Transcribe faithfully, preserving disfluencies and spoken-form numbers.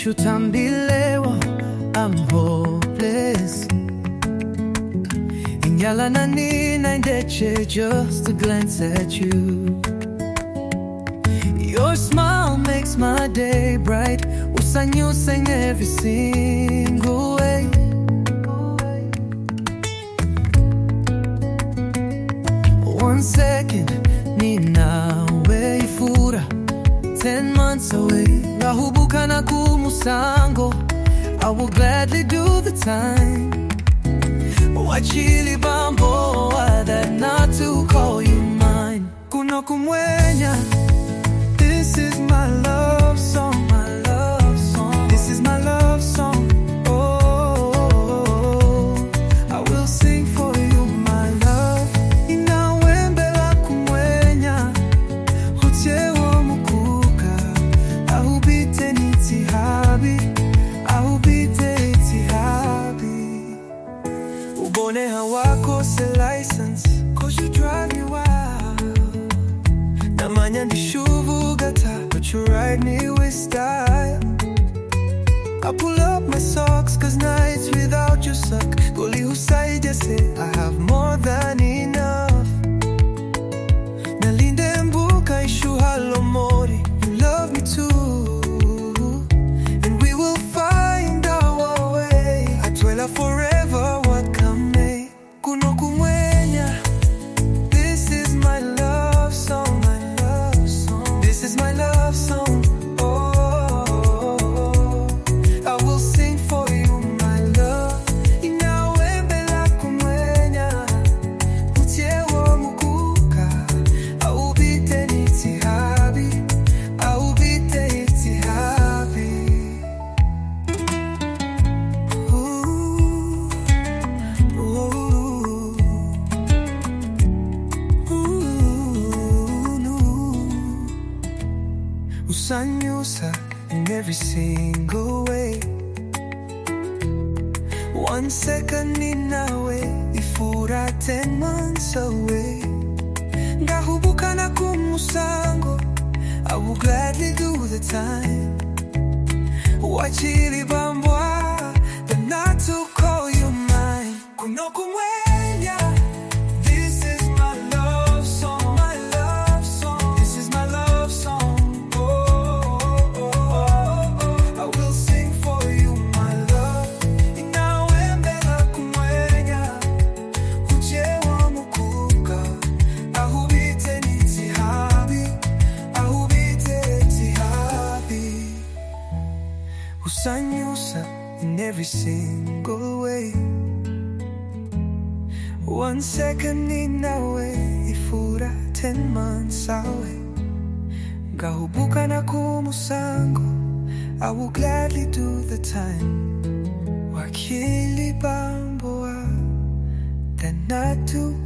Chutambilewa, I'm hopeless. Ingala na nina indeche just to glance at you. Your smile makes my day bright. Usanyusa in every single way. One second, nina way fura. Ten months away, Rahubuka na kumusango. I will gladly do the time. Wachili bambo, that not to call you mine. Kuno kumwenya. This is my love song, my love song. This is my love song. Oh, I will sing for you, my love. Inawembela kumwenya. Hotewa mukuka. Ahubite nitihabi. Ahubite nitihabi. Ubone hawako se license. Cause you drive me wild. Namanya nishuvu gata. But you ride me with style. I pull up my socks cause nights without you suck. Goli husaija say I have more than enough. Nalinde mbuka ishu halo mori. You love me too. And we will find our way. Atwela forever what come may. Kuno kumwenya. This is my love song, my love song. This is my love song. Oh, I will sing for you, my love. Inawembela kumwenya. Utiewa mukuka. Ahubite nitihabi. Ahubite nitihabi. Ooh, ooh, ooh, no. Usanyusa in every single way. One second ninawe, ifura ten months away. Ngahubuka na kumusango, I will gladly do the time. Wachili bambwa, the not to call you mine. Kuno kumwenya. This is my love song, my love song. This is my love song. Oh, oh, oh, oh. I will sing for you, my love. Inawembela kumwenya. Uchewa mukuka. Ahubite nitihabi. Ahubite nitihabi. Usanyusa in every single way. One second ninawe, ifura ten months away. Ngahubuka na kumusango, I will gladly do the time. Wakili bamboa, then not to